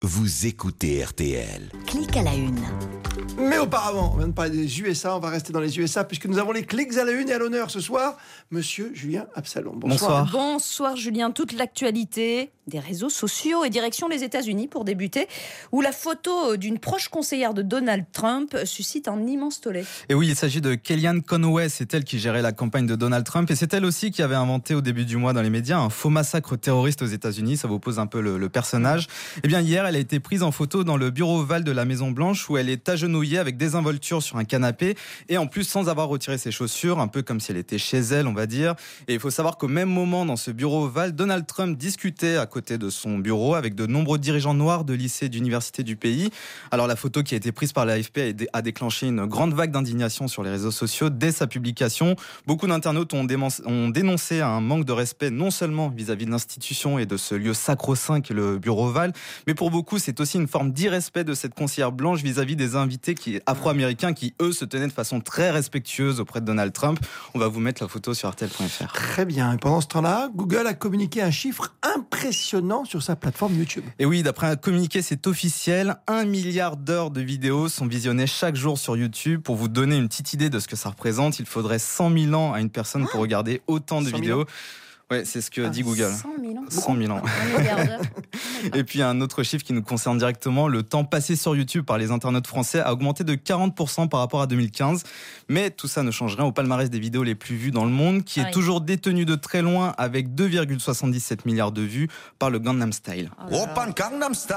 Vous écoutez RTL. Clic à la une. Mais auparavant, on vient de parler des USA, on va rester dans les USA puisque nous avons les clics à la une et à l'honneur ce soir. Monsieur Julien Absalon, bonsoir. Bonsoir Julien, toute l'actualité des réseaux sociaux et direction les États-Unis pour débuter, où la photo d'une proche conseillère de Donald Trump suscite un immense tollé. Et oui, il s'agit de Kellyanne Conway, c'est elle qui gérait la campagne de Donald Trump et c'est elle aussi qui avait inventé au début du mois dans les médias un faux massacre terroriste aux États-Unis. Ça vous pose un peu le personnage. Eh bien hier, elle a été prise en photo dans le bureau ovale de la Maison Blanche où elle est agenouillée avec désinvolture sur un canapé et en plus sans avoir retiré ses chaussures, un peu comme si elle était chez elle, on va dire. Et il faut savoir qu'au même moment dans ce bureau ovale, Donald Trump discutait à côté de son bureau avec de nombreux dirigeants noirs de lycées et d'universités du pays. Alors la photo qui a été prise par l'AFP a déclenché une grande vague d'indignation sur les réseaux sociaux dès sa publication. Beaucoup d'internautes ont dénoncé un manque de respect non seulement vis-à-vis de l'institution et de ce lieu sacro-saint qu'est le bureau ovale, mais pour beaucoup c'est aussi une forme d'irrespect de cette conseillère blanche vis-à-vis des invités afro-américains qui eux se tenaient de façon très respectueuse auprès de Donald Trump. On va vous mettre la photo sur RTL.fr. Très bien. Et pendant ce temps-là, Google a communiqué un chiffre impressionnant sur sa plateforme YouTube. Et oui, d'après un communiqué, c'est officiel. 1 milliard d'heures de vidéos sont visionnées chaque jour sur YouTube. Pour vous donner une petite idée de ce que ça représente, il faudrait 100 000 ans à une personne pour regarder autant de vidéos. Ouais, c'est ce que dit Google. 100 000 ans. 100 000 ans. Et puis un autre chiffre qui nous concerne directement, le temps passé sur YouTube par les internautes français a augmenté de 40% par rapport à 2015. Mais tout ça ne change rien au palmarès des vidéos les plus vues dans le monde, qui est toujours détenu de très loin avec 2,77 milliards de vues par le Gangnam Style. Open Gangnam Style.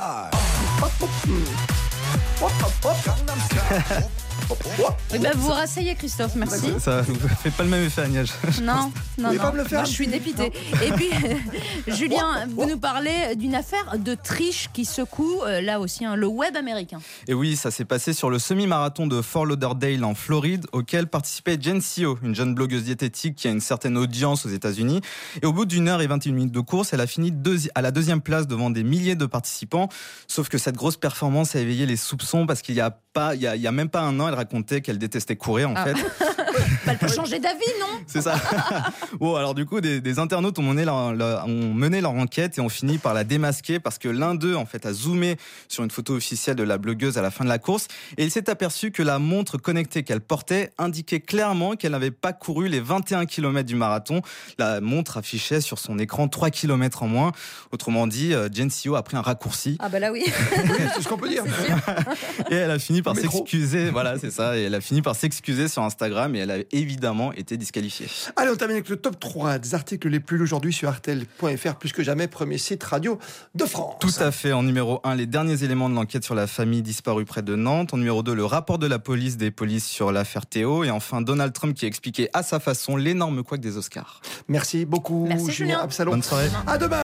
Vous vous rasseyez Christophe, merci. Ça ne fait pas le même effet Agnès. Non. pas me le faire. Je suis dépitée. Et puis, Julien, vous nous parlez d'une affaire de triche qui secoue, là aussi, le web américain. Et oui, ça s'est passé sur le semi-marathon de Fort Lauderdale en Floride, auquel participait Jen Sio, une jeune blogueuse diététique qui a une certaine audience aux États-Unis. Et au bout d'une heure et 21 minutes de course, elle a fini à la deuxième place devant des milliers de participants. Sauf que cette grosse performance a éveillé les soupçons parce qu'il y a même pas un an, elle racontait qu'elle détestait courir en fait. Elle peut changer d'avis, non ? C'est ça. Bon, alors du coup, des internautes ont mené leur enquête et ont fini par la démasquer parce que l'un d'eux, en fait, a zoomé sur une photo officielle de la blogueuse à la fin de la course et il s'est aperçu que la montre connectée qu'elle portait indiquait clairement qu'elle n'avait pas couru les 21 km du marathon. La montre affichait sur son écran 3 km en moins. Autrement dit, Jen Sio a pris un raccourci. Ah bah là oui. C'est ce qu'on peut dire. Et elle a fini par Métro. s'excuser. Voilà, c'est ça. Et elle a fini par s'excuser sur Instagram et elle a évidemment été disqualifiée. Allez, on termine avec le top 3 des articles les plus lus aujourd'hui sur RTL.fr, plus que jamais, premier site radio de France. Tout à fait. En numéro 1, les derniers éléments de l'enquête sur la famille disparue près de Nantes. En numéro 2, le rapport de la police des polices sur l'affaire Théo. Et enfin, Donald Trump qui a expliqué à sa façon l'énorme couac des Oscars. Merci beaucoup, Merci, Julien. Absalon. Bonne soirée. À demain.